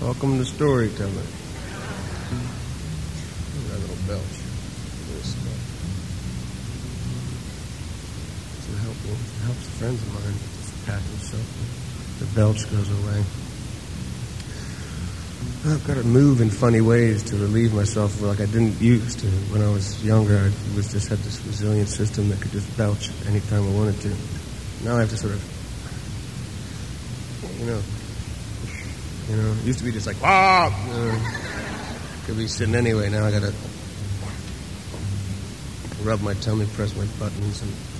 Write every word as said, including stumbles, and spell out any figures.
Welcome to storytelling. That little belch. This stuff. It helps, it helps friends of mine just pat themselves. The belch goes away. I've got to move in funny ways to relieve myself like I didn't used to. When I was younger, I was just had this resilient system that could just belch anytime I wanted to. Now I have to sort of, you know, you know, it used to be just like, ah, you know, could be sitting anyway. Now I got to rub my tummy, press my buttons, and